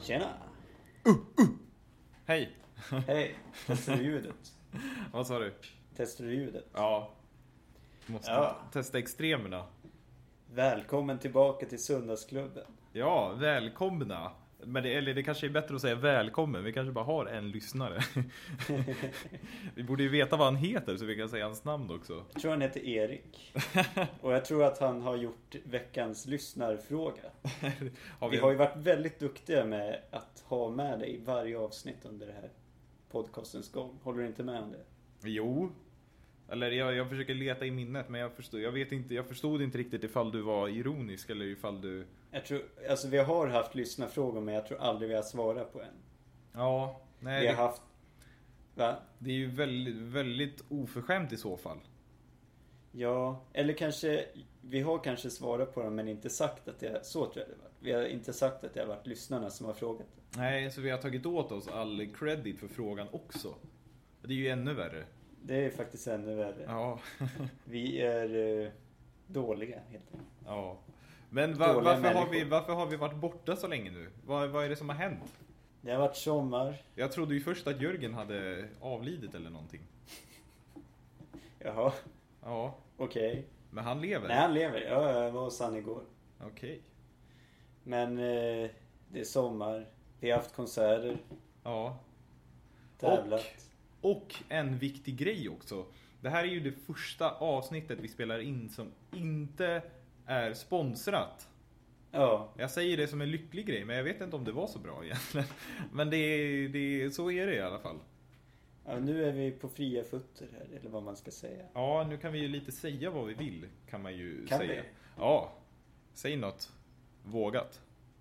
Tjena! Hej! Hej! Testar du ljudet? Vad sa du? Testar du ljudet? Ja. Måste testa extremerna. Välkommen tillbaka till Söndagsklubben. Ja, välkomna. Men det kanske är bättre att säga välkommen. Vi kanske bara har en lyssnare. Vi borde ju veta vad han heter så vi kan säga hans namn också. Jag tror han heter Erik. Och jag tror att han har gjort veckans lyssnarfråga. Vi har ju varit väldigt duktiga med att ha med dig i varje avsnitt under det här podcastens gång. Håller du inte med om det? Jo. Eller jag försöker leta i minnet, men jag förstod inte riktigt ifall du var ironisk eller ifall du... Jag tror, alltså vi har haft lyssnarfrågor, men jag tror aldrig vi har svarat på en. Ja, nej. Vi har haft... Va? Det är ju väldigt, väldigt oförskämt i så fall. Ja, eller kanske... Vi har kanske svarat på dem, men inte sagt att det är... Så tror jag det var. Vi har inte sagt att det har varit lyssnarna som har frågat det. Nej, så vi har tagit åt oss all credit för frågan också. Det är ju ännu värre. Det är faktiskt ännu värre. Ja. Vi är dåliga helt enkelt. Ja. Men varför har vi varit borta så länge nu? Vad är det som har hänt? Det har varit sommar. Jag trodde ju först att Jörgen hade avlidit eller någonting. Jaha. Ja. Okej. Men han lever? Nej, han lever. Ja, jag var hos han igår. Okej. Men det är sommar. Vi har haft konserter. Ja. Tävlat. Och en viktig grej också. Det här är ju det första avsnittet vi spelar in som inte är sponsrat. Ja. Jag säger det som en lycklig grej, men jag vet inte om det var så bra egentligen. Men så är det i alla fall. Ja, nu är vi på fria fötter här, eller vad man ska säga. Ja, nu kan vi ju lite säga vad vi vill, kan man ju kan säga. Vi? Ja, säg något vågat.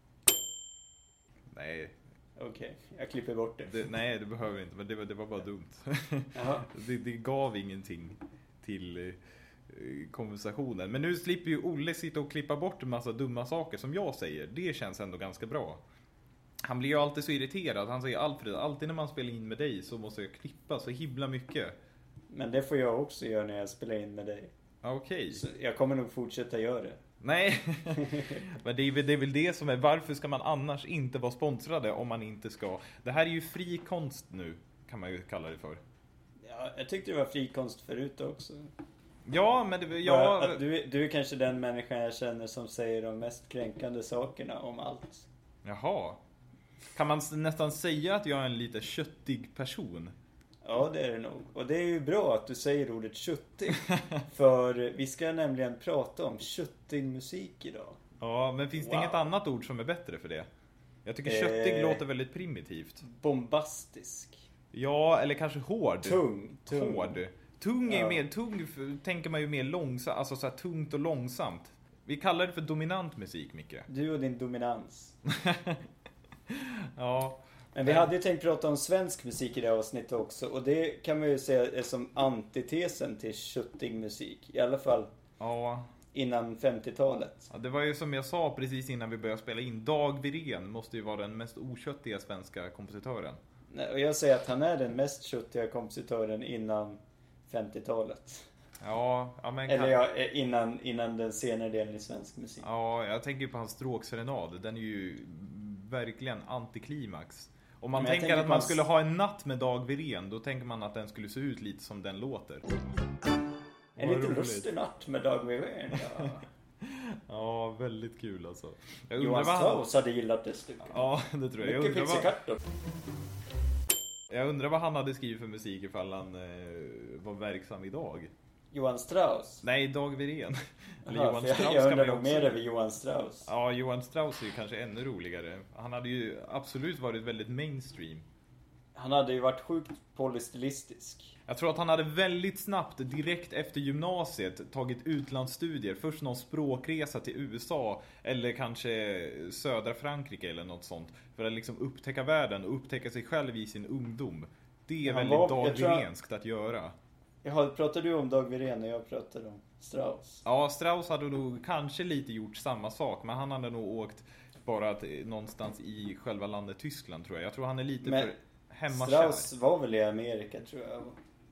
Nej. Okej, jag klipper bort det. Nej, det behöver inte, men det var bara dumt. det gav ingenting till konversationen. Men nu slipper ju Olle sitta och klippa bort en massa dumma saker som jag säger. Det känns ändå ganska bra. Han blir ju alltid så irriterad. Han säger Alfred, alltid när man spelar in med dig så måste jag klippa så himla mycket. Men det får jag också göra när jag spelar in med dig. Okej. Så jag kommer nog fortsätta göra det. Nej, men det är väl det som är, varför ska man annars inte vara sponsrade om man inte ska? Det här är ju fri konst nu, kan man ju kalla det för. Ja, jag tyckte det var fri konst förut också. Ja, men du är kanske den människan jag känner som säger de mest kränkande sakerna om allt. Jaha. Kan man nästan säga att jag är en lite köttig person? Ja, det är det nog. Och det är ju bra att du säger ordet köttig. För vi ska nämligen prata om köttig musik idag. Ja, men finns det inget annat ord som är bättre för det? Jag tycker köttig låter väldigt primitivt. Bombastisk. Ja, eller kanske hård. Tung. Hård. Tung är ju mer, tänker man ju mer långsamt, alltså så här tungt och långsamt. Vi kallar det för dominant musik, Micke. Du och din dominans. Ja. Men vi hade ju tänkt prata om svensk musik i det här avsnittet också. Och det kan man ju säga är som antitesen till köttig musik. I alla fall innan 50-talet. Ja, det var ju som jag sa precis innan vi började spela in. Dag Wirén måste ju vara den mest oköttiga svenska kompositören. Nej, och jag säger att han är den mest köttiga kompositören innan 50-talet. Ja, men eller innan den senare delen i svensk musik. Ja, jag tänker på hans stråkserenad. Den är ju verkligen antiklimax. Om man tänker att man skulle ha en natt med Dag Wirén, då tänker man att den skulle se ut lite som den låter. En lite lustig natt med Dag Wirén. Ja. Ja, väldigt kul alltså. Johan Strauss hade gillat det stycket. Ja, det tror jag. Mycket pizzicato. Jag undrar vad han hade skrivit för musik ifall han var verksam idag. Johan Strauss? Nej, Dag Wirén. Johan Strauss. Jag undrar nog mer över Johan Strauss. Ja, Johan Strauss är ju kanske ännu roligare. Han hade ju absolut varit väldigt mainstream. Han hade ju varit sjukt polystilistisk. Jag tror att han hade väldigt snabbt, direkt efter gymnasiet, tagit utlandsstudier. Först någon språkresa till USA eller kanske södra Frankrike eller något sånt. För att liksom upptäcka världen och upptäcka sig själv i sin ungdom. Det är väldigt Dag Wirénskt att göra. Pratar du om Dag Wirén när jag pratar om Strauss? Ja, Strauss hade nog kanske lite gjort samma sak. Men han hade nog åkt bara någonstans i själva landet Tyskland, tror jag. Jag tror han är lite för hemmakär. Strauss var väl i Amerika, tror jag.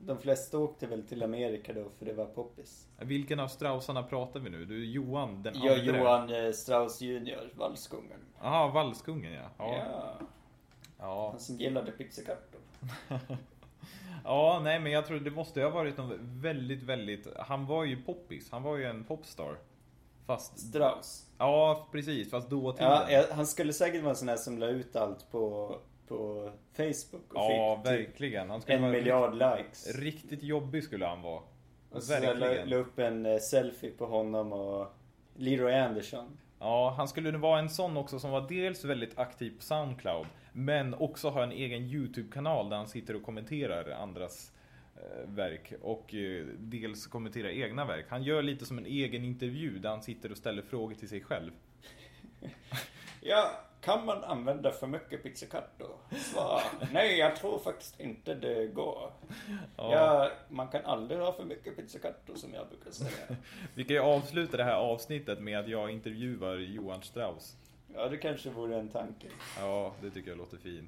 De flesta åkte väl till Amerika då för det var poppis. Vilken av Straussarna pratar vi nu? Du Johan den andra. Ja, Johan Strauss junior, valskungen. Jaha, valskungen ja. Ja. Han som gillade pizzicatto. Ja, nej men jag tror det måste ha varit någon väldigt... Han var ju poppis, han var ju en popstar. Fast Strauss. Ja, precis, fast då tiden. Ja, han skulle säkert vara en sån här som la ut allt på Facebook och ja, verkligen. Han skulle 1 miljard likes. Riktigt jobbig skulle han vara. Och så la upp en selfie på honom och Leroy Anderson. Ja, han skulle vara en sån också som var dels väldigt aktiv på SoundCloud, men också har en egen YouTube-kanal där han sitter och kommenterar andras verk och dels kommenterar egna verk. Han gör lite som en egen intervju där han sitter och ställer frågor till sig själv. Ja, kan man använda för mycket pizzicatto? Svar: nej, jag tror faktiskt inte det går. Ja, man kan aldrig ha för mycket pizzicatto, som jag brukar säga. Vi kan ju avsluta det här avsnittet med att jag intervjuar Johan Strauss. Ja, det kanske vore en tanke. Ja, det tycker jag låter fint.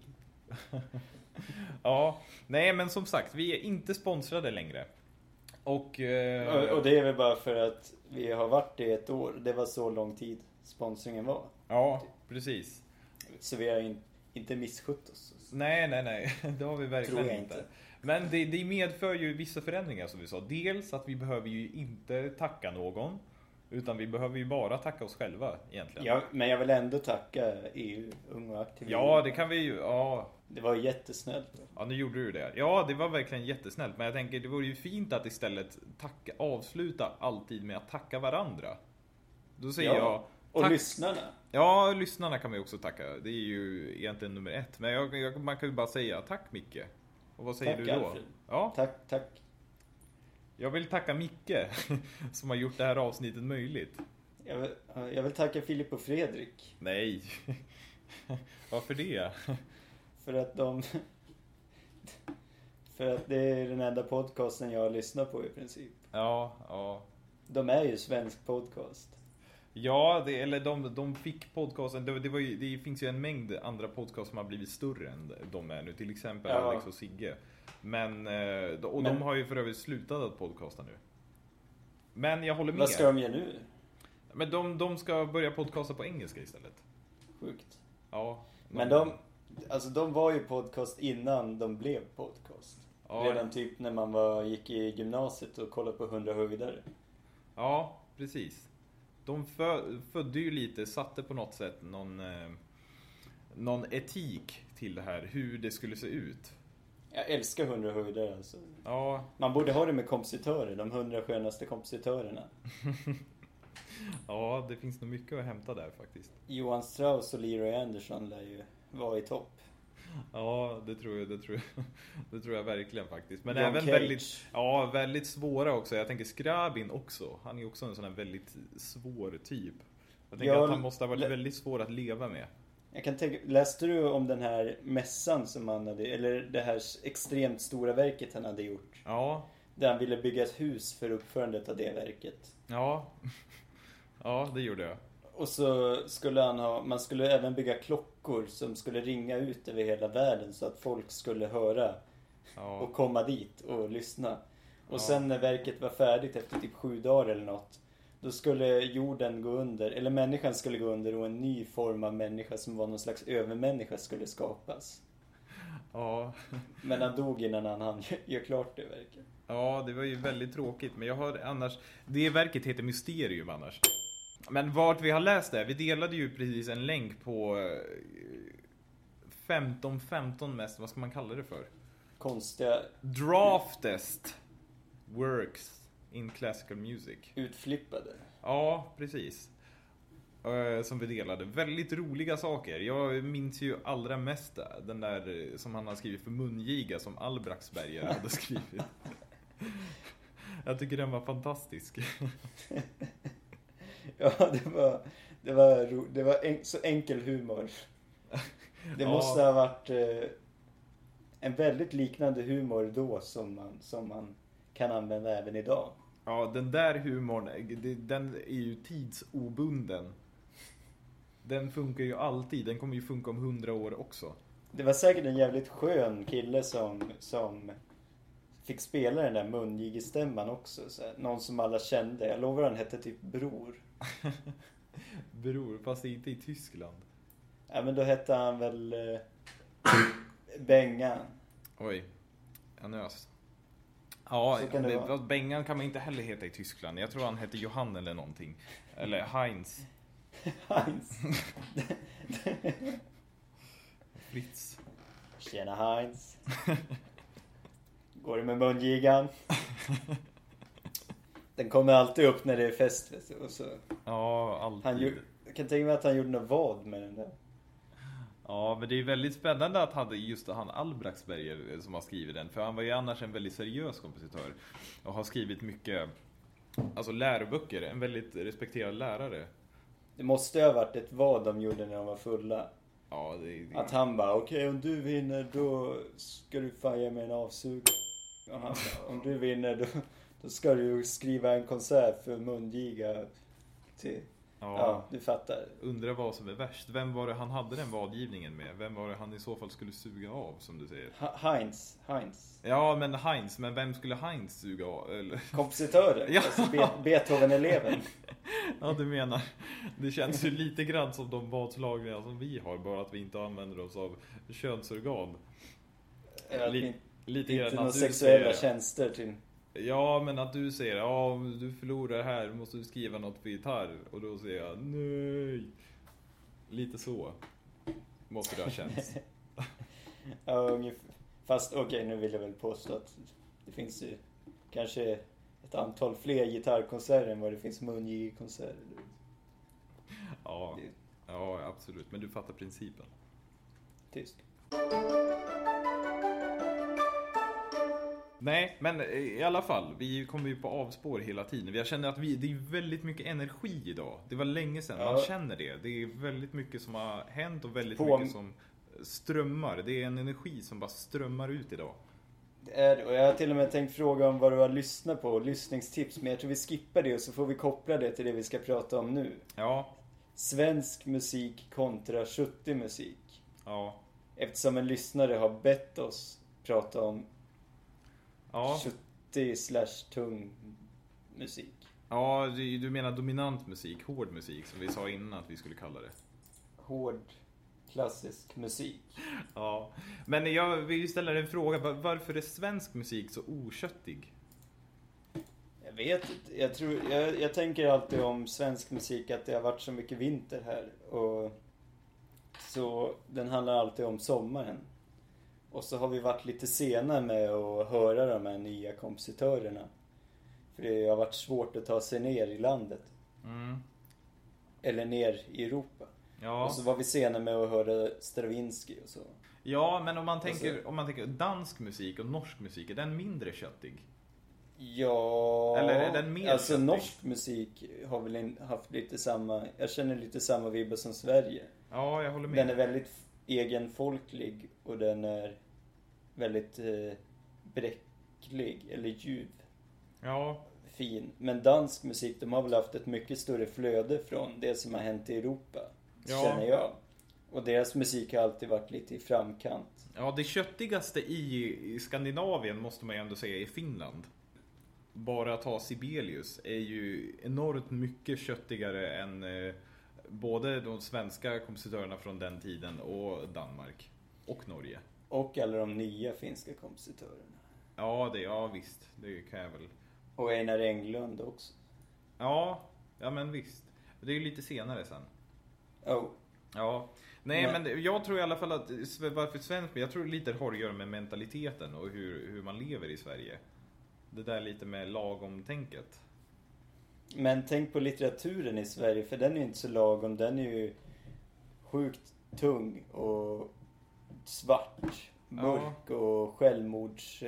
Ja, nej men som sagt, vi är inte sponsrade längre. Och det är väl bara för att vi har varit i ett år. Det var så lång tid sponsringen var. Ja, precis. Så vi har inte misskött oss. Nej, det har vi verkligen inte. Men det medför ju vissa förändringar som vi sa. Dels att vi behöver ju inte tacka någon, utan vi behöver ju bara tacka oss själva egentligen. Ja, men jag vill ändå tacka EU, Ung och Aktiv. Ja, det kan vi ju, ja. Det var jättesnällt. Ja, nu gjorde du det. Ja, det var verkligen jättesnällt. Men jag tänker, det vore ju fint att istället avsluta alltid med att tacka varandra. Då säger jag... Och lyssnarna. Ja, lyssnarna kan vi också tacka. Det är ju egentligen nummer 1. Men man kan ju bara säga tack Micke. Och vad säger tack, du då? Alfred. Ja. Tack. Jag vill tacka Micke som har gjort det här avsnittet möjligt. Jag vill tacka Filip och Fredrik. Nej. Varför det? För att det är den enda podcasten jag lyssnar på i princip. Ja. De är ju svensk podcast. Ja, de fick podcasten. Det finns ju en mängd andra podcasts som har blivit större än de är nu. Till exempel Alex och Sigge. Men de har ju för övrigt slutat att podcasta nu. Men jag håller med. Vad ska de göra nu? Men de ska börja podcasta på engelska istället. Sjukt. Ja. Men de var ju podcast innan de blev podcast. Ja. Redan typ när man gick i gymnasiet och kollade på 100 höjdare. Ja, precis. De födde ju lite, satte på något sätt någon etik till det här, hur det skulle se ut. Jag älskar 100 höjdare alltså. Ja. Man borde ha det med kompositörer, de 100 skönaste kompositörerna. Ja, det finns nog mycket att hämta där faktiskt. Johan Strauss och Leroy Anderson lär ju vara i topp. Ja, det tror jag verkligen faktiskt. Men John även Cage. väldigt svåra också. Jag tänker Skrabin också. Han är också en sån här väldigt svår typ. Jag tänker att han måste ha varit väldigt svår att leva med. Jag kan tänka, läste du om den här mässan som han hade, eller det här extremt stora verket han hade gjort? Ja. Där han ville bygga ett hus för uppförandet av det verket. Ja. Ja, det gjorde jag. Och så skulle man skulle även bygga klockor som skulle ringa ut över hela världen så att folk skulle höra och komma dit och lyssna. Och sen när verket var färdigt efter typ 7 dagar eller något, då skulle jorden gå under, eller människan skulle gå under och en ny form av människa som var någon slags övermänniska skulle skapas. Ja. Men han dog innan han gör klart det verket. Ja, det var ju väldigt tråkigt. Men jag har annars, det verket heter Mysterium annars. Men vart vi har läst det, vi delade ju precis en länk på 15 mest, vad ska man kalla det för? Konstiga draftest works in classical music. Utflippade. Ja, precis. Som vi delade. Väldigt roliga saker. Jag minns ju allra mest den där som han har skrivit för mungiga som Albraxberger hade skrivit. Jag tycker den var fantastisk. Ja, det var så enkel humor. Det måste ha varit en väldigt liknande humor då som man kan använda även idag. Ja, den där humorn, den är ju tidsobunden. Den funkar ju alltid, den kommer ju funka om 100 år också. Det var säkert en jävligt skön kille som fick spela den där mungigestämman också. Så här, någon som alla kände. Jag lovar han hette typ Bror. Bror, fast inte i Tyskland. Ja, men då hette han väl Bengan. Oj, jag nös. Ja, Bengan kan man inte heller heta i Tyskland. Jag tror han hette Johan eller någonting. Eller Heinz. Heinz. Fritz. Tjena Heinz. Går det med mungigan? Den kommer alltid upp när det är fest. Och så. Ja, alltid. Jag kan tänka mig att han gjorde något vad med den där. Ja, men det är väldigt spännande att han Albrechtsberger som har skrivit den. För han var ju annars en väldigt seriös kompositör. Och har skrivit mycket, alltså läroböcker. En väldigt respekterad lärare. Det måste ha varit ett vad de gjorde när de var fulla. Ja, Att han bara, okej, om du vinner då ska du fan ge mig en avsug. Och han bara, om du vinner då ska du skriva en konsert för mungiga till... Ja, du fattar. Undrar vad som är värst. Vem var det han hade den vadgivningen med? Vem var det han i så fall skulle suga av, som du säger? Heinz. Ja, men Heinz. Men vem skulle Heinz suga av? Eller? Kompositören. Ja. Alltså Beethoven-eleven. Ja, du menar. Det känns ju lite grann som de vadslagningar som vi har. Bara att vi inte använder oss av könsorgan. Lite inte några sexuella tjänster till... Ja, men att du säger, ja, om du förlorar här måste du skriva något för gitarr. Och då säger jag, nej. Lite så måste det ha känts. Ja, ungefär. Fast okej, nu vill jag väl påstå att det finns ju kanske ett antal fler gitarrkonserter än vad det finns mungigekonserter. Ja, ja, absolut. Men du fattar principen. Tysk. Nej, men i alla fall, vi kommer ju på avspår hela tiden. Jag känner att det är väldigt mycket energi idag. Det var länge sedan, man känner det. Det är väldigt mycket som har hänt och väldigt mycket som strömmar. Det är en energi som bara strömmar ut idag. Det är det, och jag har till och med tänkt fråga om vad du har lyssnat på, lyssningstips. Men jag tror vi skippar det och så får vi koppla det till det vi ska prata om nu. Ja. Svensk musik kontra 70 musik. Ja. Eftersom en lyssnare har bett oss prata om 70/tung musik. Ja, du menar dominant musik, hård musik som vi sa innan att vi skulle kalla det. Hård, klassisk musik. Ja, men jag vill ju ställa dig en fråga. Varför är svensk musik så oköttig? Jag vet inte. Jag tänker alltid om svensk musik att det har varit så mycket vinter här. Och så den handlar alltid om sommaren. Och så har vi varit lite sena med att höra de här nya kompositörerna. För det har varit svårt att ta sig ner i landet. Mm. Eller ner i Europa. Ja. Och så var vi sena med att höra Stravinsky och så. Ja, men om man tänker dansk musik och norsk musik, är den mindre köttig? Ja, eller är den mer alltså köttig? Norsk musik har väl haft lite samma, jag känner lite samma vibbar som Sverige. Ja, jag håller med. Den är väldigt egenfolklig och den är väldigt bräcklig eller ljuv. Ja. Fin. Men dansk musik, de har väl haft ett mycket större flöde från det som har hänt i Europa. Känner jag. Och deras musik har alltid varit lite i framkant. Ja, det köttigaste i Skandinavien måste man ju ändå säga är Finland. Bara att ta Sibelius är ju enormt mycket köttigare än både de svenska kompositörerna från den tiden och Danmark och Norge. Och alla de nya finska kompositörerna. Ja, visst. Det kan jag väl. Och Einar Englund också. Ja, men visst. Det är ju lite senare sen. Oh. Ja. Nej, men jag tror i alla fall att varför svensk, jag tror lite har att göra med mentaliteten och hur man lever i Sverige. Det där lite med lagom-tänket. Men tänk på litteraturen i Sverige, för den är ju inte så lagom. Den är ju sjukt tung och svart, mörk och självmords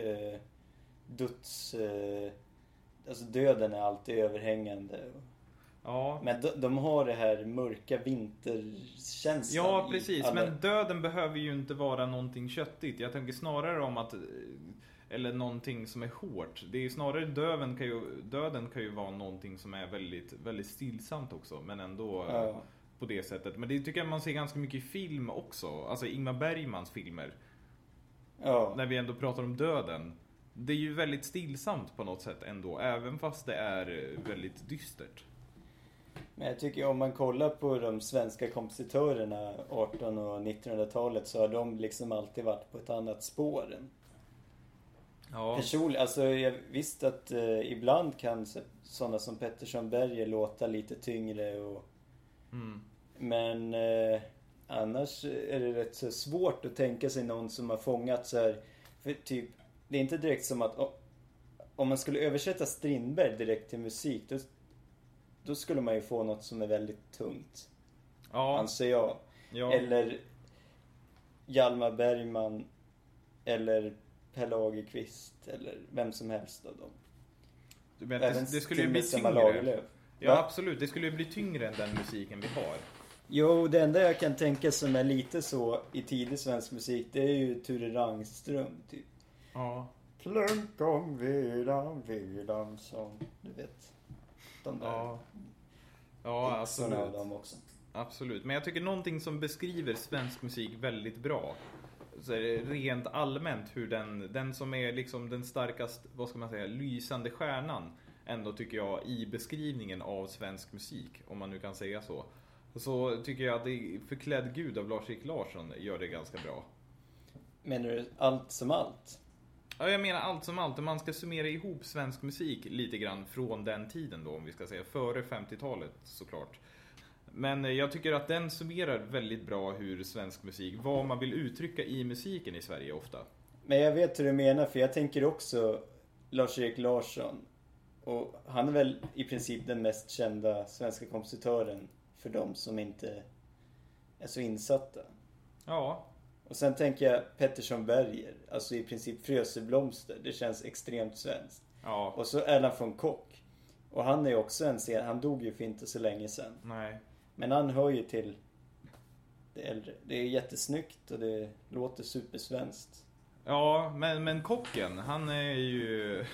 döds alltså döden är alltid överhängande. Ja. Men de har det här mörka vinterkänslan. Ja, precis. Men döden behöver ju inte vara någonting köttigt. Jag tänker snarare om att, eller någonting som är hårt. Det är snarare döden kan ju vara någonting som är väldigt, väldigt stillsamt också. Men ändå på det sättet. Men det tycker jag man ser ganska mycket i film också. Alltså Ingmar Bergmans filmer. Ja. När vi ändå pratar om döden. det är ju väldigt stillsamt på något sätt ändå, även fast det är väldigt dystert. Men jag tycker om man kollar på de svenska kompositörerna 1800- och 1900-talet så har de liksom alltid varit på ett annat spår än. Ja. Personligen, alltså jag visste att ibland kan sådana som Pettersson Berger låta lite tyngre och men annars är det rätt så svårt att tänka sig någon som har fångat så här, för typ, det är inte direkt som att om man skulle översätta Strindberg direkt till musik då skulle man ju få något som är väldigt tungt. Ja. Anser jag. Ja. Eller Hjalmar Bergman eller Per Lagerkvist eller vem som helst av dem. Du menar att det skulle ju bli tyngre? Lagerlöf. Ja, absolut. Det skulle ju bli tyngre än den musiken vi har. Jo, det enda jag kan tänka som är lite så i tidig svensk musik, det är ju Ture Rangström typ. Ja. Plunk om vidan som du vet. De där. Ja. Ja, absolut. Av dem också. Absolut. Men jag tycker någonting som beskriver svensk musik väldigt bra, så är det rent allmänt hur den som är liksom den starkast, vad ska man säga, lysande stjärnan ändå tycker jag i beskrivningen av svensk musik, om man nu kan säga så tycker jag att det är Förklädd Gud av Lars-Erik Larsson gör det ganska bra. Menar du allt som allt? Ja, jag menar allt som allt. Om man ska summera ihop svensk musik lite grann från den tiden då, om vi ska säga före 50-talet såklart. Men jag tycker att den summerar väldigt bra hur svensk musik, vad man vill uttrycka i musiken i Sverige ofta. Men jag vet hur du menar, för jag tänker också Lars-Erik Larsson. Och han är väl i princip den mest kända svenska kompositören för de som inte är så insatta. Ja. Och sen tänker jag Pettersson Berger, alltså i princip Frösöblomster, det känns extremt svenskt. Ja. Och så Erland von Kock. Och han är ju också han dog ju för inte så länge sedan. Nej. Men han hör ju till det äldre. Det är jättesnyggt och det låter supersvenskt. Ja, men Kocken, han är ju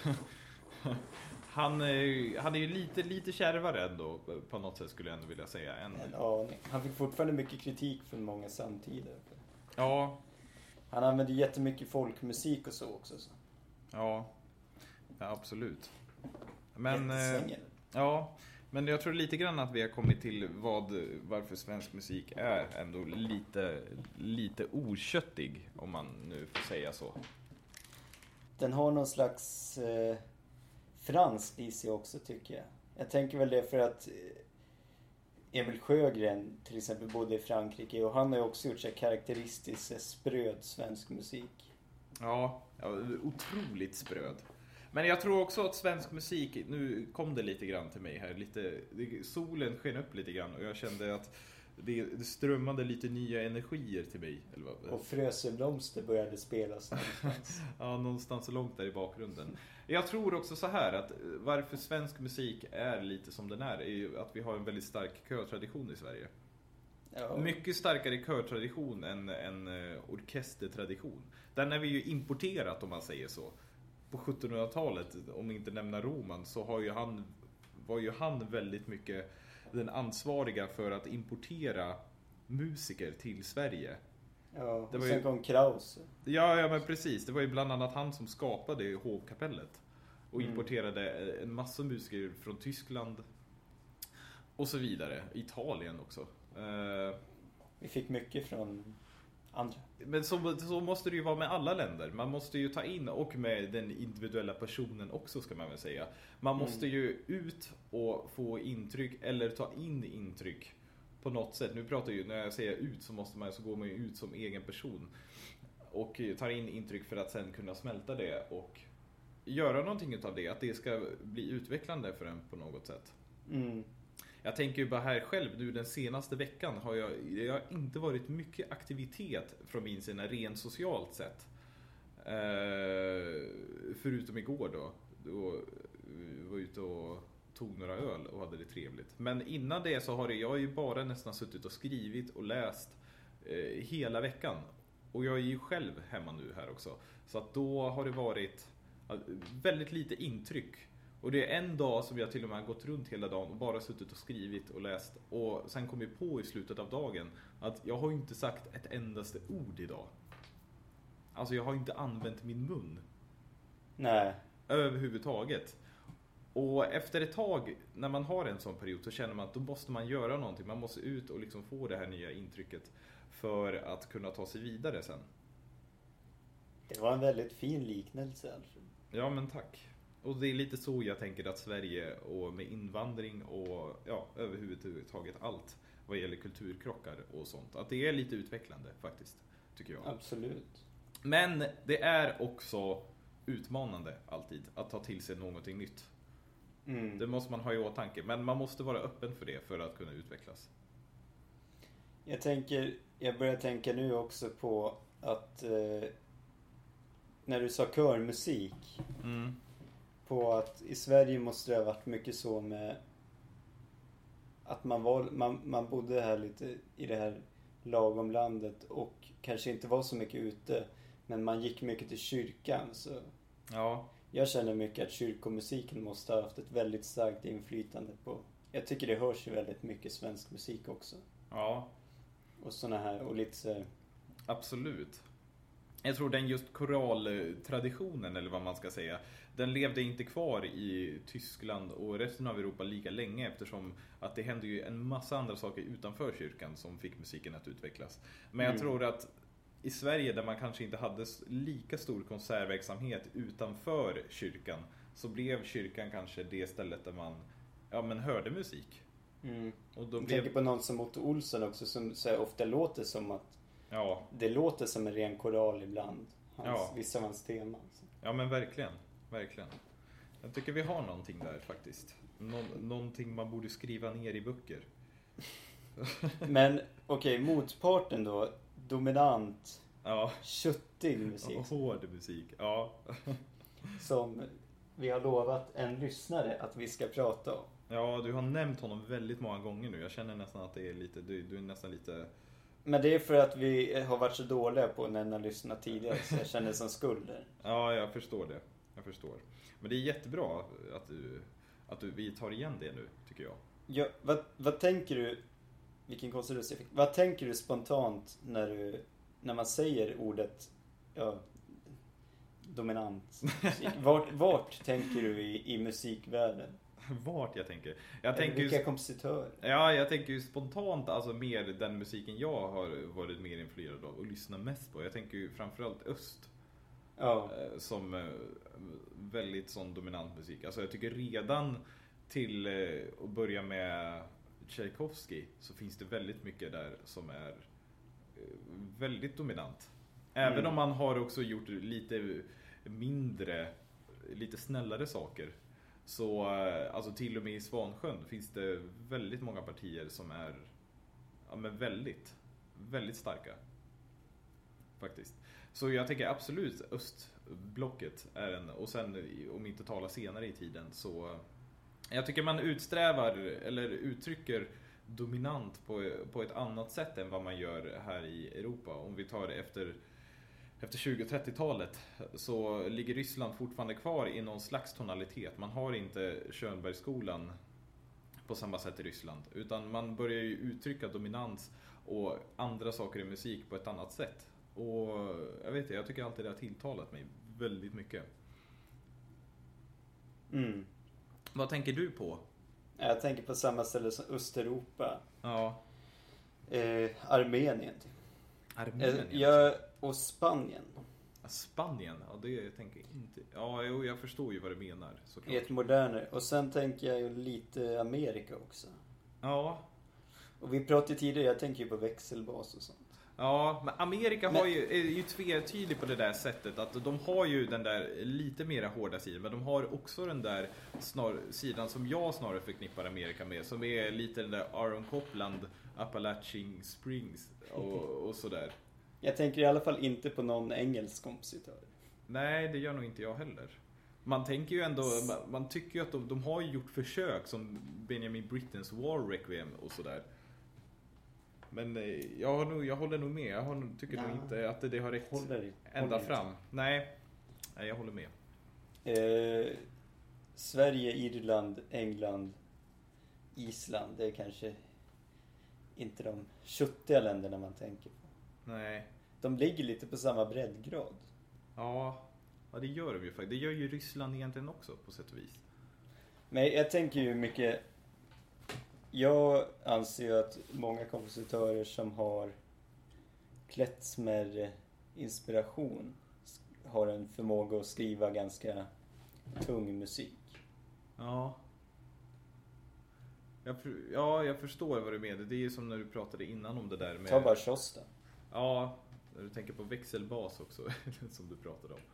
han är ju lite kärvare ändå på något sätt, skulle jag ändå vilja säga. En aning. Han fick fortfarande mycket kritik från många samtider. Ja. Han använde jättemycket folkmusik och så också. Så. Ja, absolut. Men ja, men jag tror lite grann att vi har kommit till varför svensk musik är ändå lite oköttig, om man nu får säga så. Den har någon slags franskt i sig också, tycker jag. Jag tänker väl det för att Emil Sjögren till exempel bodde i Frankrike, och han har ju också gjort sig karaktäristisk spröd svensk musik. Ja, otroligt spröd. Men jag tror också att svensk musik, nu kom det lite grann till mig här, solen sken upp lite grann och jag kände att det strömmade lite nya energier till mig. Eller vad? Och Frösöblomster började spelas någonstans. Ja, någonstans långt där i bakgrunden. Jag tror också så här att varför svensk musik är lite som den är ju att vi har en väldigt stark körtradition i Sverige. Ja. Mycket starkare körtradition än orkestertradition. Den är vi ju importerat, om man säger så. På 1700-talet, om inte nämna Roman, så var ju han väldigt mycket den ansvariga för att importera musiker till Sverige. Ja, och sen kom Kraus. Ja, men precis. Det var ju bland annat han som skapade hovkapellet och importerade en massa musiker från Tyskland och så vidare. Italien också. Vi fick mycket från andra. Men så måste det ju vara med alla länder. Man måste ju ta in, och med den individuella personen också, ska man väl säga. Man måste ju ut och få intryck, eller ta in intryck på något sätt. Nu pratar ju, när jag säger ut, så går man ju ut som egen person och tar in intryck för att sen kunna smälta det och göra någonting utav det, att det ska bli utvecklande för en på något sätt. Jag tänker ju bara här själv nu, den senaste veckan har jag inte varit mycket aktivitet från min sida rent socialt sett. Förutom igår då vi var ute och tog några öl och hade det trevligt. Men innan det så har jag ju bara nästan suttit och skrivit och läst hela veckan. Och jag är ju själv hemma nu här också. Så att då har det varit väldigt lite intryck. Och det är en dag som jag till och med har gått runt hela dagen och bara suttit och skrivit och läst. Och sen kom jag på i slutet av dagen att jag har inte sagt ett endaste ord idag. Alltså jag har inte använt min mun. Nej. Överhuvudtaget. Och efter ett tag, när man har en sån period, så känner man att då måste man göra någonting. Man måste ut och liksom få det här nya intrycket för att kunna ta sig vidare sen. Det var en väldigt fin liknelse, Alfred. Ja, men tack. Och det är lite så jag tänker att Sverige, och med invandring och överhuvudtaget allt vad gäller kulturkrockar och sånt, att det är lite utvecklande faktiskt, tycker jag. Absolut. Men det är också utmanande alltid att ta till sig någonting nytt. Det måste man ha i åtanke, men man måste vara öppen för det för att kunna utvecklas. Jag börjar tänka nu också på att när du sa körmusik, på att i Sverige måste det ha varit mycket så med att man bodde här lite i det här lagom landet och kanske inte var så mycket ute, men man gick mycket till kyrkan, så ja. Jag känner mycket att kyrkomusiken måste ha haft ett väldigt starkt inflytande på. Jag tycker det hörs ju väldigt mycket svensk musik också. Ja. Och såna här, och lite så... Absolut. Jag tror den just koraltraditionen, eller vad man ska säga, den levde inte kvar i Tyskland och resten av Europa lika länge, eftersom att det hände ju en massa andra saker utanför kyrkan som fick musiken att utvecklas. Men jag tror att i Sverige, där man kanske inte hade lika stor konsertverksamhet utanför kyrkan, så blev kyrkan kanske det stället där man hörde musik. Och då tänker på någon som Otto Olsson också, som så ofta låter som att det låter som en ren koral ibland. Vissa av hans teman. Så. Ja, men verkligen. Verkligen. Jag tycker vi har någonting där faktiskt. Någonting man borde skriva ner i böcker. Men okej, motparten då. Dominant. Köttig musik. Hård musik, ja. Som vi har lovat en lyssnare att vi ska prata om. Ja, du har nämnt honom väldigt många gånger nu. Jag känner nästan att det är lite, du är nästan lite... Men det är för att vi har varit så dåliga på att nämna lyssna tidigare, så jag känner som skulder. Ja, jag förstår det. Jag förstår. Men det är jättebra att vi tar igen det nu, tycker jag. Ja, vad tänker du, vilken konstig röst jag fick. Vad tänker du spontant när man säger ordet dominant musik? Vart tänker du i musikvärlden? Vart jag tänker? Vilka kompositörer? Ja, jag tänker ju spontant alltså mer den musiken jag har varit mer influerad av och lyssnar mest på. Jag tänker ju framförallt öst. Som väldigt sån dominant musik. Alltså jag tycker redan till att börja med Tchaikovsky så finns det väldigt mycket där som är väldigt dominant. Även om man har också gjort lite mindre, lite snällare saker. Så alltså till och med i Svansjön finns det väldigt många partier som är väldigt, väldigt starka. Faktiskt. Så jag tänker absolut östblocket är en, och sen om inte tala senare i tiden, så jag tycker man utsträvar eller uttrycker dominant på ett annat sätt än vad man gör här i Europa. Om vi tar det efter 20-30-talet, så ligger Ryssland fortfarande kvar i någon slags tonalitet. Man har inte Schönbergsskolan på samma sätt i Ryssland, utan man börjar ju uttrycka dominans och andra saker i musik på ett annat sätt. Och jag tycker alltid det har tilltalat mig väldigt mycket. Vad tänker du på? Jag tänker på samma ställe som Östeuropa. Ja. Armenien. Och Spanien. Spanien? Ja, det tänker jag inte. Ja, jag förstår ju vad du menar. I ett modernare. Och sen tänker jag ju lite Amerika också. Ja. Och vi pratade tidigare, jag tänker ju på växelbas och sånt. Ja, men Amerika är ju tvetydig på det där sättet att de har ju den där lite mer hårda sidan, men de har också den där sidan som jag snarare förknippar Amerika med, som är lite den där Aaron Copland, Appalachian Springs och sådär. Jag tänker i alla fall inte på någon engelsk kompositör. Nej, det gör nog inte jag heller. Man tänker ju ändå, man tycker ju att de har gjort försök som Benjamin Brittens War Requiem och sådär. Men jag håller nog med. Jag tycker nog inte att det har räckt ända fram. Nej, jag håller med. Sverige, Irland, England, Island, det är kanske inte de köttiga länderna man tänker på. Nej. De ligger lite på samma breddgrad. Ja, Ja, det gör de ju faktiskt. Det gör ju Ryssland egentligen också på sätt och vis. Men jag tänker ju mycket... Jag anser ju att många kompositörer som har klätts med inspiration har en förmåga att skriva ganska tung musik. Ja. Jag förstår vad du menar. Det är ju som när du pratade innan om det där med... Ta bara Shosta. Ja, när du tänker på växelbas också, som du pratade om.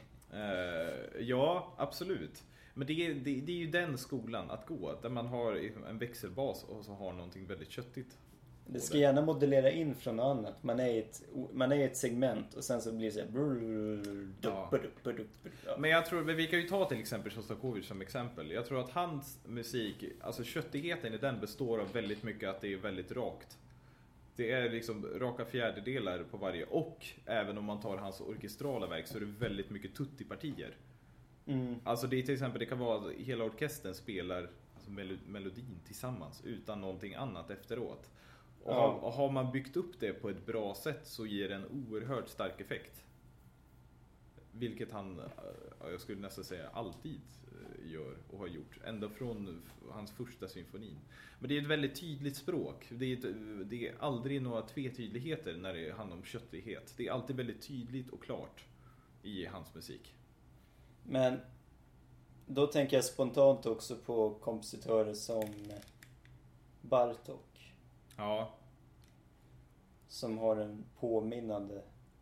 Ja, absolut. Men det är ju den skolan att gå, där man har en växelbas och så har någonting väldigt köttigt. Det ska gärna modellera in från något annat. Man är i ett segment och sen så blir det så här... Ja. Men jag tror, vi kan ju ta till exempel Shostakovich som exempel. Jag tror att hans musik, alltså köttigheten i den består av väldigt mycket att det är väldigt rakt. Det är liksom raka fjärdedelar på varje, och även om man tar hans orkestrala verk så är det väldigt mycket tutti-partier. Alltså det är till exempel, det kan vara att hela orkestern spelar alltså melodin tillsammans utan någonting annat efteråt. Och har man byggt upp det på ett bra sätt så ger det en oerhört stark effekt. Vilket han, jag skulle nästan säga, alltid gör och har gjort. Ända från hans första symfoni. Men det är ett väldigt tydligt språk. Det är aldrig några tvetydigheter när det handlar om köttighet. Det är alltid väldigt tydligt och klart i hans musik. Men då tänker jag spontant också på kompositörer som Bartók. Ja. Som har en påminnande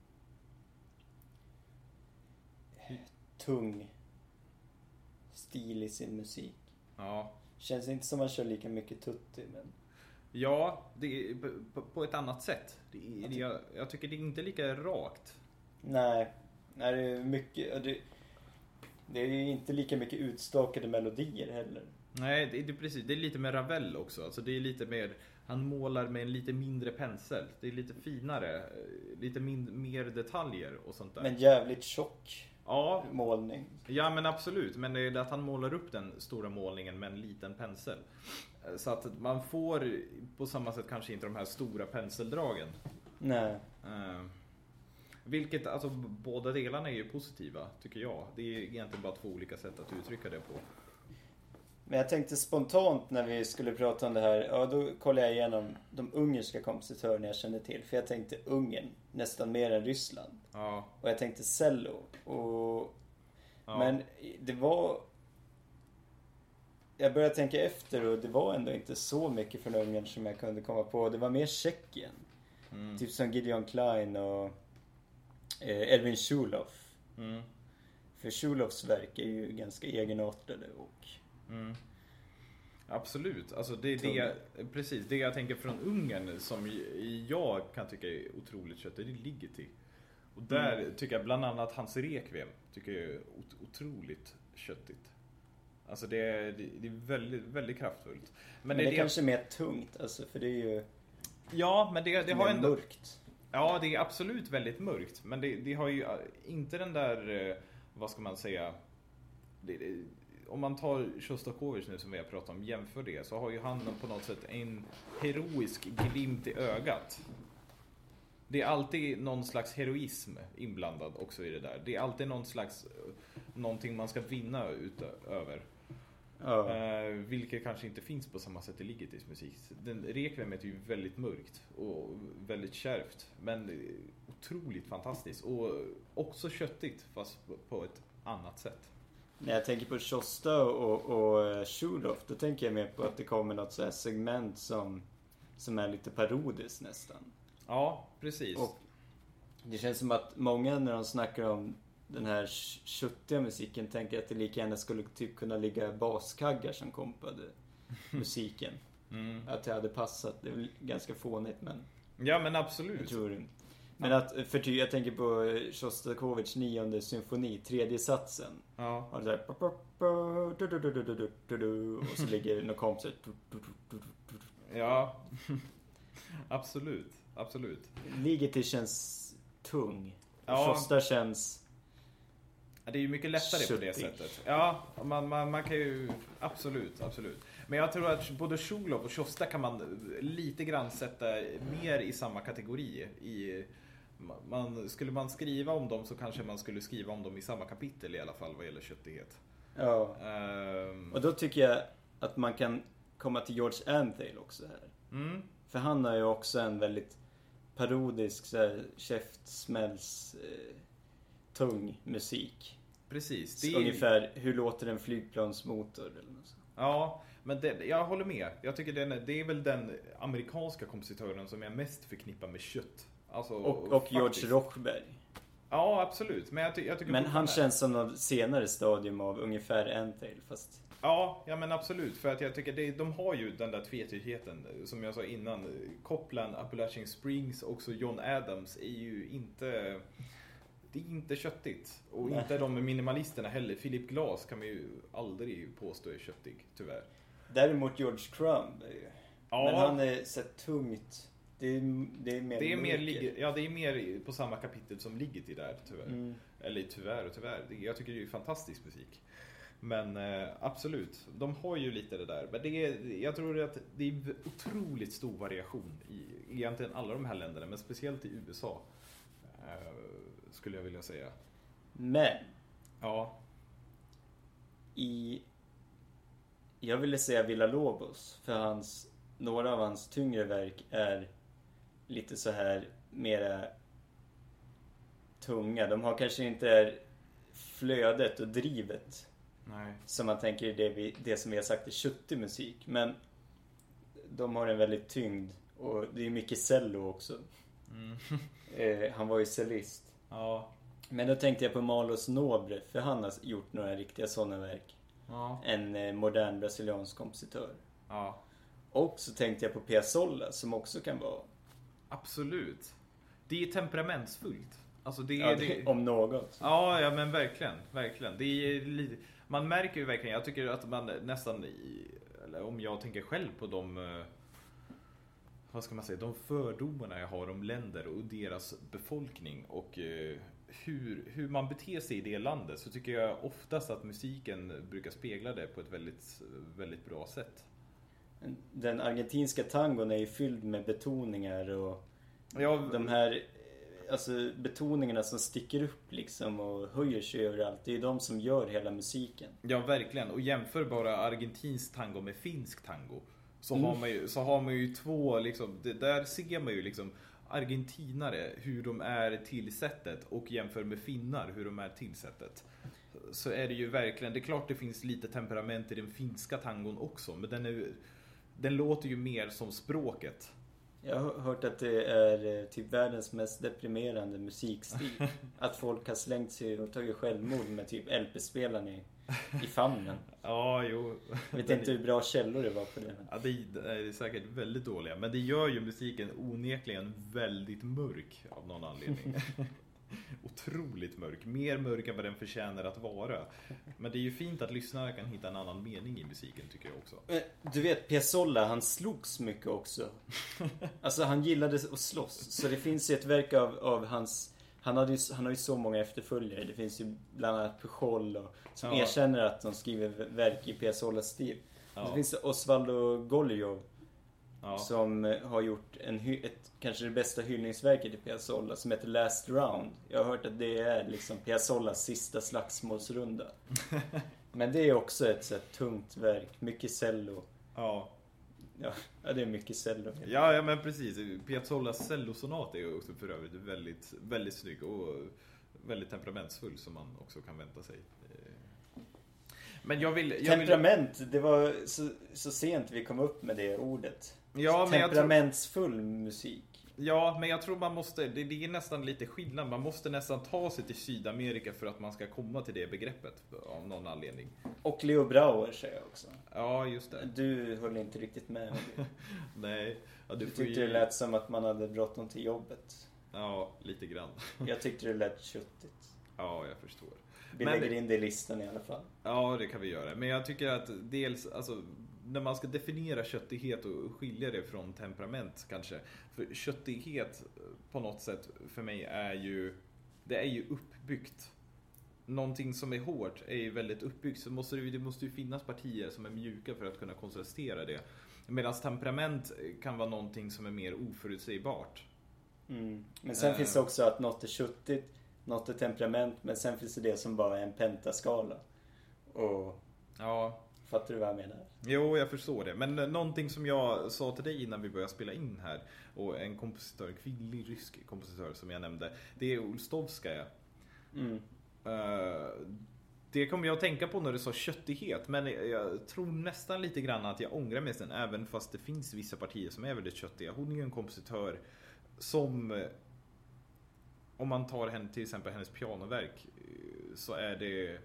tung stil i sin musik. Ja. Känns inte som man kör lika mycket tutti, men... Ja, det är på ett annat sätt. Jag tycker det är inte lika rakt. Nej, det är mycket... Det är ju inte lika mycket utstakade melodier heller. Nej, det är precis. Det är lite mer Ravel också. Alltså det är lite mer... Han målar med en lite mindre pensel. Det är lite finare. Lite mer detaljer och sånt där. Men jävligt tjock målning. Ja, men absolut. Men det är att han målar upp den stora målningen med en liten pensel. Så att man får på samma sätt kanske inte de här stora penseldragen. Nej. Vilket, alltså båda delarna är ju positiva, tycker jag. Det är egentligen bara två olika sätt att uttrycka det på. Men jag tänkte spontant när vi skulle prata om det här, då kollade jag igenom de ungerska kompositörerna jag kände till. För jag tänkte Ungern nästan mer än Ryssland. Ja. Och jag tänkte cello. Men det var... Jag började tänka efter och det var ändå inte så mycket från Ungern som jag kunde komma på. Det var mer Tjeckien. Typ som Gideon Klein och Erwin Schulhoff. För Schulhoffs verk är ju ganska egenartade och... Absolut, alltså precis det jag tänker från Ungern som jag kan tycka är otroligt köttigt, det är Ligeti. Och där tycker jag bland annat hans Requiem tycker jag är otroligt köttigt. Alltså det är väldigt, väldigt kraftfullt. Men det är kanske mer tungt, alltså, för det är ju... Ja, men det har ändå... mörkt. Ja, det är absolut väldigt mörkt. Men det har ju inte den där, vad ska man säga... Om man tar Shostakovich nu som vi har pratat om, jämför det, så har ju han på något sätt en heroisk glimt i ögat. Det är alltid någon slags heroism inblandad också i det där. Det är alltid någonting man ska vinna utöver. Vilket kanske inte finns på samma sätt i Ligetis musik. Den Requiem är ju väldigt mörkt och väldigt kärvt, men otroligt fantastiskt och också köttigt, fast på ett annat sätt. När jag tänker på Shosta och Schulhoff, då tänker jag mer på att det kommer något så här segment som är lite parodiskt nästan. Ja, precis. Och det känns som att många när de snackar om den här köttiga musiken tänker att det lika gärna skulle typ kunna ligga baskaggar som kompade musiken. Att det hade passat. Det är väl ganska fånigt, men... Ja, men absolut. Jag tror det. Men jag tänker på Shostakovich 9:e symfoni, tredje satsen. Ja. Och, så här, och så ligger någon komp. Ja. Absolut. Ligeti känns tung. Ja. Shosta känns... Det är ju mycket lättare på det sättet. Ja, man kan ju... Absolut. Men jag tror att både Schulhoff och Shosta kan man lite grann sätta mer i samma kategori. skulle man skriva om dem så kanske man skulle skriva om dem i samma kapitel i alla fall vad gäller köttighet. Ja. Och då tycker jag att man kan komma till George Antheil också här. För han har ju också en väldigt parodisk käftsmälls tung musik. Precis. Det är ungefär hur låter en flygplansmotor eller något så. Ja, men jag håller med. Jag tycker det är väl den amerikanska kompositören som jag mest förknippar med kött. Alltså, och George Rochberg. Ja, absolut. Men, jag tycker men han känns som något senare stadium av ungefär Antheil, fast... Ja, men absolut. För att jag tycker de har ju den där tvetydigheten. Som jag sa innan. Copland, Appalachian Springs, också John Adams är ju inte... Det är inte köttigt. Och inte de minimalisterna heller. Philip Glass kan man ju aldrig påstå är köttig, tyvärr. Däremot George Crumb är ju... Ja. Men han är så tungt... Det är mer på samma kapitel som ligger till där, tyvärr. Eller tyvärr. Jag tycker det är fantastisk musik. Men absolut, de har ju lite det där. Men jag tror att det är otroligt stor variation i egentligen alla de här länderna. Men speciellt i USA, skulle jag vilja säga. Men ja. Jag ville säga Villa-Lobos. För några av hans tyngre verk är lite så här mera tunga. De har kanske inte flödet och drivet. Nej. Som man tänker det som vi har sagt är köttig musik. Men de har en väldigt tyngd. Och det är mycket cello också. Han var ju cellist. Ja. Men då tänkte jag på Malos Nobre. För han har gjort några riktiga sådana verk. Ja. En modern brasiliansk kompositör. Ja. Och så tänkte jag på Piazzolla som också kan vara... Absolut. Det är temperamentsfullt. Alltså om något. Ja, men verkligen. Det är man märker ju verkligen, jag tycker att man nästan eller om jag tänker själv på de vad ska man säga, de fördomarna jag har om länder och deras befolkning och hur man beter sig i det landet, så tycker jag oftast att musiken brukar spegla det på ett väldigt, väldigt bra sätt. Den argentinska tangon är ju fylld med betoningar och de här betoningarna som sticker upp liksom och höjer sig överallt. Det är de som gör hela musiken. Ja, verkligen. Och jämför bara argentinsk tango med finsk tango. Så har man ju två liksom, där ser man ju liksom argentinare hur de är till sättet och jämför med finnar hur de är till sättet. Så är det ju verkligen, det är klart det finns lite temperament i den finska tangon också, men den låter ju mer som språket. Jag har hört att det är typ världens mest deprimerande musikstil. Att folk har slängt sig och tagit självmord med typ LP-spelaren i famnen. Ja, jo. Jag vet inte hur bra källor det var på det. Ja, det är säkert väldigt dåliga. Men det gör ju musiken onekligen väldigt mörk av någon anledning. Otroligt mörk. Mer mörk än vad den förtjänar att vara. Men det är ju fint att lyssnarna kan hitta en annan mening i musiken, tycker jag också. Du vet, Piazzolla, han slogs mycket också. Alltså han gillade att slåss. Så det finns ju ett verk av hans... Han har ju så många efterföljare. Det finns ju bland annat Pujol som erkänner att de skriver verk i Piazzolas stil. Det finns Osvaldo Golijov som har gjort kanske det bästa hyllningsverket i Piazzolla som heter Last Round. Jag har hört att det är liksom Piazzolas sista slagsmålsrunda. Men det är också ett så här tungt verk. Mycket cello. Ja, det är mycket cello. Ja, men precis. Piazzolas cellosonat är ju också för övrigt väldigt, väldigt snygg och väldigt temperamentsfull som man också kan vänta sig. Men temperament, det var så sent vi kom upp med det ordet. Ja, temperamentsfull musik. Ja, men jag tror man måste, det är nästan lite skillnad. Man måste nästan ta sig till Sydamerika för att man ska komma till det begreppet av någon anledning. Och Leo Brauer säger jag också. Ja, just det. Du höll inte riktigt med om det. Nej. Ja, du tyckte det lät som att man hade bråttom till jobbet. Ja, lite grann. Jag tyckte det lät köttigt. Ja, jag förstår. Vi lägger in det i listan i alla fall. Ja, det kan vi göra. Men jag tycker att dels, alltså, när man ska definiera köttighet och skilja det från temperament kanske. För köttighet på något sätt för mig är ju uppbyggt. Någonting som är hårt är ju väldigt uppbyggt. Så det måste ju finnas partier som är mjuka för att kunna kontrastera det. Medan temperament kan vara någonting som är mer oförutsägbart. Men sen finns det också att något är köttigt, något är temperament, men sen finns det som bara är en pentaskala. Och fattar du vad jag menar? Jo, jag förstår det. Men någonting som jag sa till dig innan vi började spela in här, och en kompositör, en kvinnlig rysk kompositör som jag nämnde, det är Olstovskaja. Det kommer jag att tänka på när du sa köttighet, men jag tror nästan lite grann att jag ångrar mig sen, även fast det finns vissa partier som är väldigt köttiga. Hon är ju en kompositör som, om man tar henne, till exempel hennes pianoverk, så är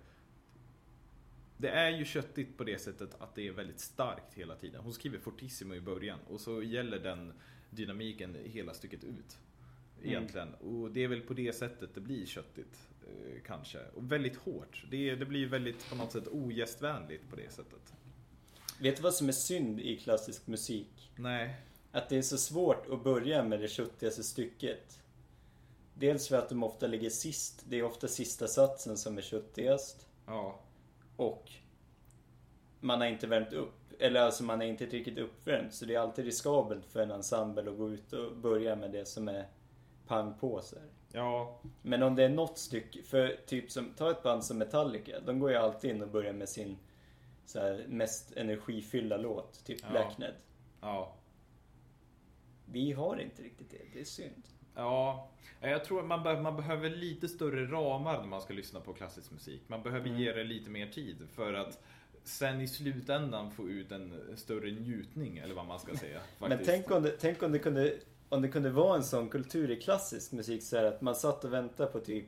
det är ju köttigt på det sättet att det är väldigt starkt hela tiden. Hon skriver fortissimo i början, och så gäller den dynamiken hela stycket ut egentligen. Och det är väl på det sättet det blir köttigt kanske. Och väldigt hårt. Det blir väldigt på något sätt ogästvänligt på det sättet. Vet du vad som är synd i klassisk musik? Nej. Att det är så svårt att börja med det köttigaste stycket. Dels för att de ofta ligger sist. Det är ofta sista satsen som är köttigast. Ja. Och man har inte värmt upp. Eller alltså man är inte riktigt uppvärmt. Så det är alltid riskabelt för en ensemble att gå ut och börja med det som är pang på sig. Ja. Men om det är något stycke, för typ som, ta ett band som Metallica, de går ju alltid in och börjar med sin så här, mest energifyllda låt, typ Blackned. Ja. Vi har inte riktigt det är synd. Ja, jag tror man behöver lite större ramar när man ska lyssna på klassisk musik. Man behöver ge det lite mer tid för att sen i slutändan få ut en större njutning, eller vad man ska säga. Men tänk om det kunde vara en sån kultur i klassisk musik, så här att man satt och väntade på typ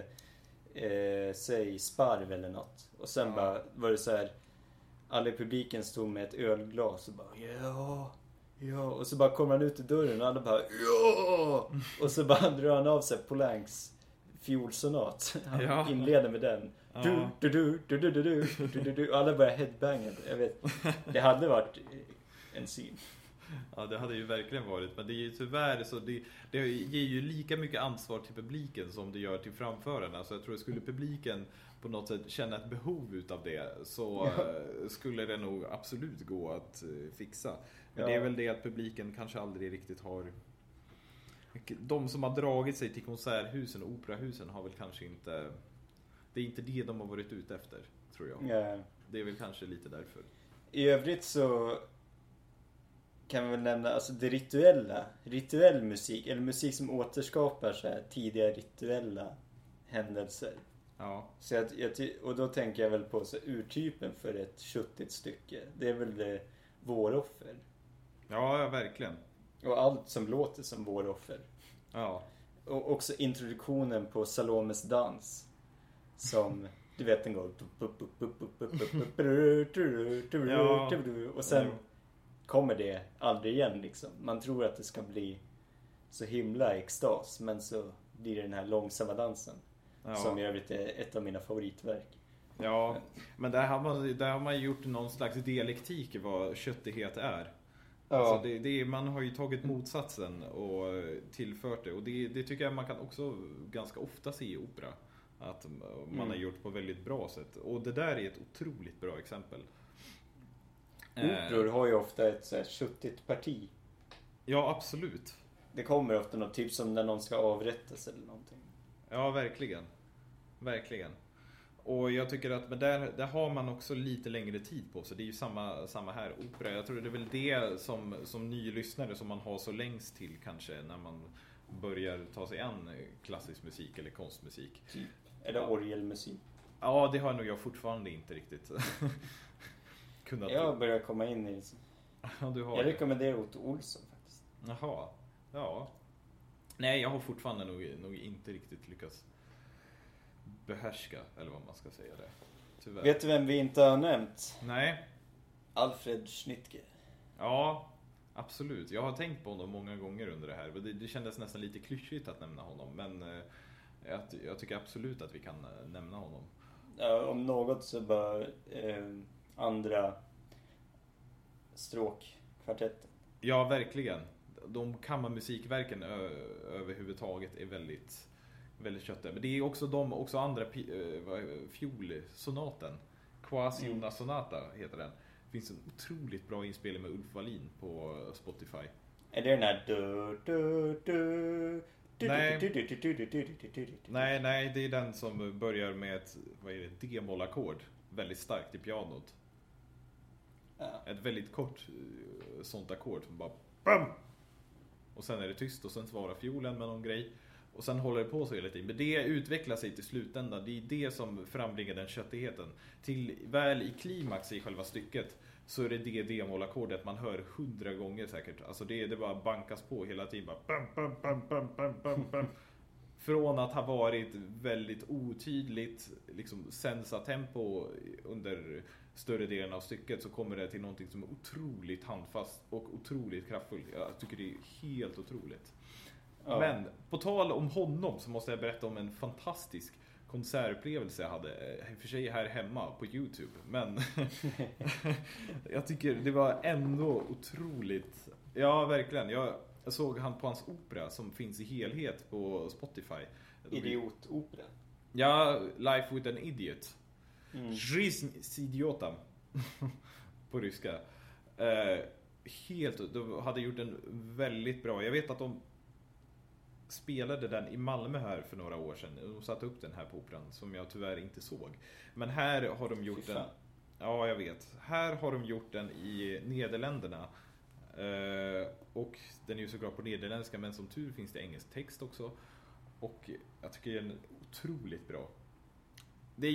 säg Sparv eller något, och sen bara var det så här, alla i publiken stod med ett ölglas och bara ja, och så bara kommer han ut i dörren och alla bara ja, och så bara drar han av sig Poulencs fiolsonat. Han inleder med den. Och alla börjar headbanga. Jag vet, det hade varit en syn. Ja, det hade ju verkligen varit. Men det är ju tyvärr så det ger ju lika mycket ansvar till publiken som det gör till framförarna. Så jag tror att skulle publiken på något sätt känna ett behov utav det, så skulle det nog absolut gå att fixa. Men det är väl det att publiken kanske aldrig riktigt har... De som har dragit sig till konserthusen och operahusen har väl kanske inte... Det är inte det de har varit ute efter, tror jag. Det är väl kanske lite därför. I övrigt så kan vi väl nämna alltså det rituell musik, eller musik som återskapar så här tidiga rituella händelser. Ja. Så och då tänker jag väl på så urtypen för ett köttigt stycke. Det är väl det våroffer. Ja, verkligen. Och allt som låter som våroffer. Ja. Och också introduktionen på Salomes dans. Som, du vet, den går. Och sen kommer det aldrig igen liksom. Man tror att det ska bli så himla extas, men så blir det den här långsamma dansen. Som i övrigt är ett av mina favoritverk. Ja, men där har man gjort någon slags dialektik i vad köttighet är. Ja. Alltså man har ju tagit motsatsen och tillfört det. Och det tycker jag man kan också ganska ofta se i opera. Att man har gjort på väldigt bra sätt. Och det där är ett otroligt bra exempel. Operor har ju ofta ett så här köttigt parti. Ja, absolut. Det kommer ofta något typ som när någon ska avrättas eller någonting. Ja, verkligen. Verkligen. Och jag tycker att men där har man också lite längre tid på sig. Det är ju samma här, opera. Jag tror det är väl det som ny lyssnare som man har så längst till kanske när man börjar ta sig an klassisk musik eller konstmusik. Typ. Eller orgelmusik. Ja, det har nog jag fortfarande inte riktigt kunnat. Jag börjar komma in i det. Ja, du har jag rekommenderar Otto Olsson faktiskt. Jaha, ja. Nej, jag har fortfarande nog inte riktigt lyckats behärska, eller vad man ska säga det. Tyvärr. Vet du vem vi inte har nämnt? Nej. Alfred Schnittke. Ja, absolut. Jag har tänkt på honom många gånger under det här. Det kändes nästan lite klyschigt att nämna honom. Men jag tycker absolut att vi kan nämna honom. Ja, om något så bör andra stråkkvartetten. Ja, verkligen. De kammarmusikverken överhuvudtaget är väldigt köttiga. Men det är också andra fiolsonaten. Quasi una sonata heter den. Det finns en otroligt bra inspelning med Ulf Wallin på Spotify. Är det den här Nej, det är den som börjar med ett D-moll-ackord. Väldigt starkt i pianot. Ett väldigt kort sånt ackord som bara BAM! Och sen är det tyst och sen svarar fiolen med någon grej. Och sen håller det på så hela tiden. Men det utvecklar sig till slutändan. Det är det som frambringar den köttigheten. Till väl i klimax i själva stycket så är det D-moll-ackordet man hör 100 gånger säkert. Alltså det bara bankas på hela tiden. Bara bam, bam, bam, bam, bam, bam, bam. Från att ha varit väldigt otydligt liksom sensatempo under större delen av stycket så kommer det till någonting som är otroligt handfast och otroligt kraftfullt. Jag tycker det är helt otroligt. Ja. Men på tal om honom så måste jag berätta om en fantastisk konsertupplevelse jag hade, i och för sig här hemma på YouTube, men jag tycker det var ändå otroligt. Ja, verkligen. Jag såg han på hans opera som finns i helhet på Spotify. Idiotopera. Ja, Life with an Idiot. Жизнь с идиотом på ryska. De hade gjort en väldigt bra. Jag vet att de spelade den i Malmö här för några år sedan. De satte upp den här på operan som jag tyvärr inte såg. Men här har de gjort den. Ja, jag vet. Här har de gjort den i Nederländerna. Och den är ju såklart på nederländska, men som tur finns det engelsk text också. Och jag tycker den är otroligt bra. Det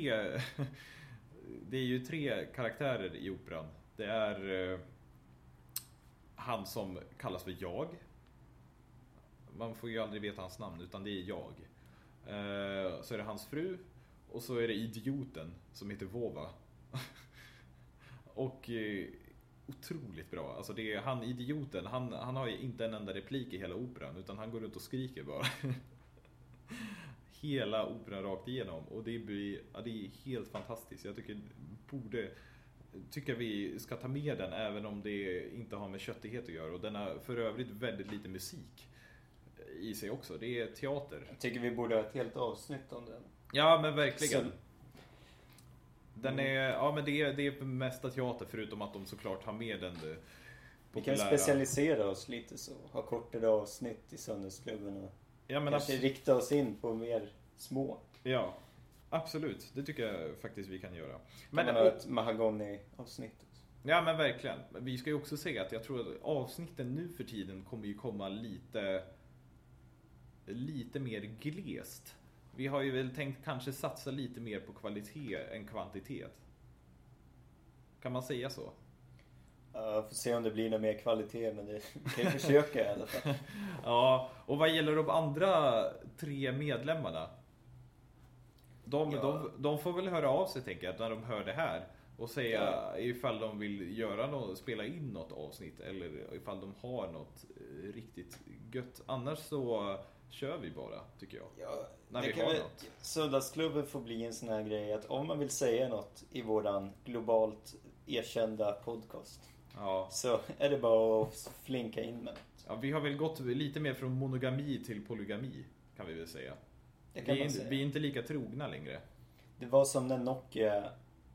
är ju tre karaktärer i operan. Det är han som kallas för Jag. Man får ju aldrig veta hans namn, utan det är Jag. Så är det hans fru. Och så är det idioten som heter Vova. Och otroligt bra. Alltså det är han idioten. Han har ju inte en enda replik i hela operan, utan han går runt och skriker bara. Hela operan rakt igenom. Och det är helt fantastiskt. Jag tycker vi ska ta med den, även om det inte har med köttighet att göra. Och den har för övrigt väldigt lite musik i sig också. Det är teater. Jag tycker vi borde ha ett helt avsnitt om den. Ja, men verkligen. Den är, men det är mesta teater, förutom att de såklart har med den populära. Vi kan specialisera oss lite så. Ha kortare avsnitt i söndagsklubben och kanske rikta oss in på mer små. Ja, absolut. Det tycker jag faktiskt vi kan göra. Men man har ett Mahagoni-avsnitt. Ja, men verkligen. Vi ska ju också säga att jag tror att avsnitten nu för tiden kommer ju komma lite mer glest. Vi har ju väl tänkt kanske satsa lite mer på kvalitet än kvantitet. Kan man säga så? Jag får se om det blir någon mer kvalitet, men det kan jag försöka i alla fall. Ja, och vad gäller de andra 3 medlemmarna? De får väl höra av sig, tänker jag, när de hör det här. Och säga ifall de vill spela in något avsnitt, eller ifall de har något riktigt gött. Annars så kör vi bara, tycker jag. Ja, när vi har något. Söndagsklubben får bli en sån här grej att om man vill säga något i våran globalt erkända podcast, så är det bara att flinka in med något. Ja, vi har väl gått lite mer från monogami till polygami, kan vi väl säga. Vi är inte lika trogna längre. Det var som när Nokia...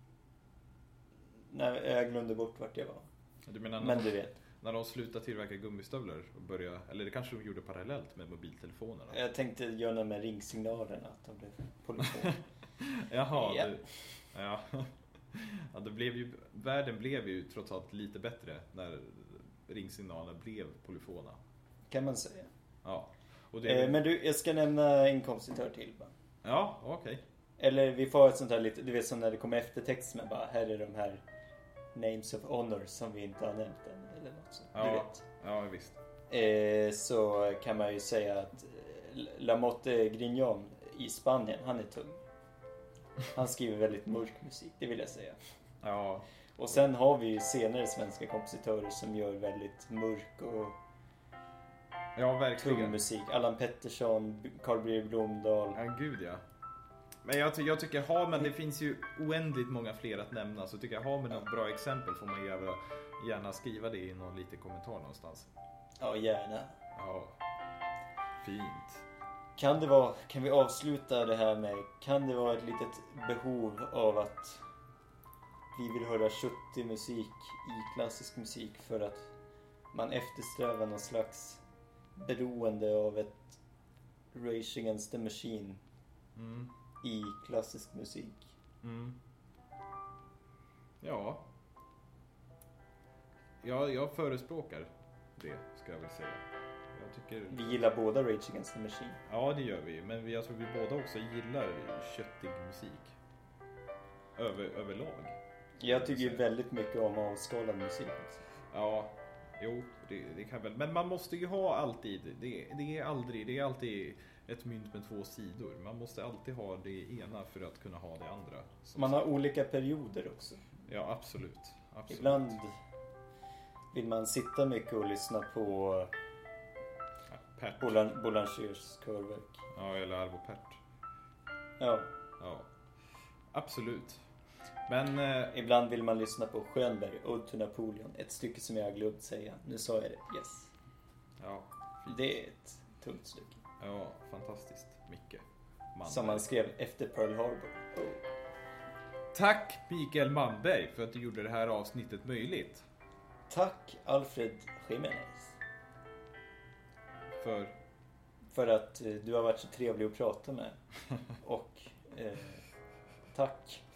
Nej, jag glömde bort vart jag var. Du menar men du vet. När de slutade tillverka gummistövlar och började, eller det kanske de gjorde parallellt med mobiltelefonerna. Jag tänkte göra något med ringsignalerna, att de blev polyfon. Jaha, ja. Ja, världen blev ju trots allt lite bättre när ringsignalerna blev polyfona. Kan man säga. Ja. Och men du, jag ska nämna en kompositör till bara. Ja, okej. Eller vi får ett sånt här lite, du vet, som när det kommer eftertext med bara, här är de här names of honor som vi inte har nämnt än, eller något så. Ja, du vet. Ja, visst. Så kan man ju säga att Lamotte Grignon i Spanien, han är tung. Han skriver väldigt mörk musik, det vill jag säga. Ja. Och sen har vi ju senare svenska kompositörer som gör väldigt mörk och tung musik. Allan Pettersson, Carl Bredvid Blomdahl. Ja, gud ja. Men jag tycker, men det finns ju oändligt många fler att nämna. Så tycker jag, har man något bra exempel får man gärna skriva det i någon liten kommentar någonstans. Ja, gärna. Ja, fint. Kan vi avsluta det här med, kan det vara ett litet behov av att vi vill höra 70 musik i klassisk musik för att man eftersträvar någon slags beroende av ett Rage Against the Machine i klassisk musik. Ja. Jag förespråkar det, ska jag väl säga. Jag tycker... Vi gillar båda Rage Against the Machine. Ja, det gör vi. Men jag tror vi båda också gillar köttig musik. Överlag. Jag tycker ju väldigt mycket om avskalad musik också. Ja, jo, det kan väl. Men man måste ju ha alltid, det är alltid ett mynt med två sidor. Man måste alltid ha det ena för att kunna ha det andra. Man har olika perioder också. Ja, absolut. Ibland vill man sitta mycket och lyssna på Boulangers körverk. Ja, eller Arvo Pärt. Ja, absolut. Men ibland vill man lyssna på Schönberg, Ode to Napoleon. Ett stycke som jag har glömt säga. Nu sa jag det, yes. Ja, fint. Det är ett tungt stycke. Ja, fantastiskt. Micke Malmberg. Som han skrev efter Pearl Harbor. Tack Mikael Malmberg för att du gjorde det här avsnittet möjligt. Tack Alfred Jiménez. För att du har varit så trevlig att prata med. Och tack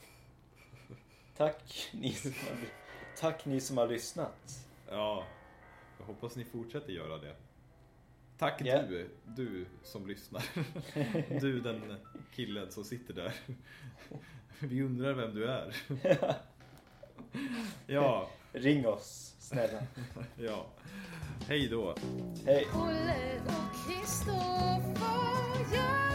ni som har lyssnat. Ja, jag hoppas ni fortsätter göra det. Tack du som lyssnar. Du den killen som sitter där. Vi undrar vem du är. Ja. Ring oss, snälla. Ja. Hej då. Hej. Olle och Kristoffer,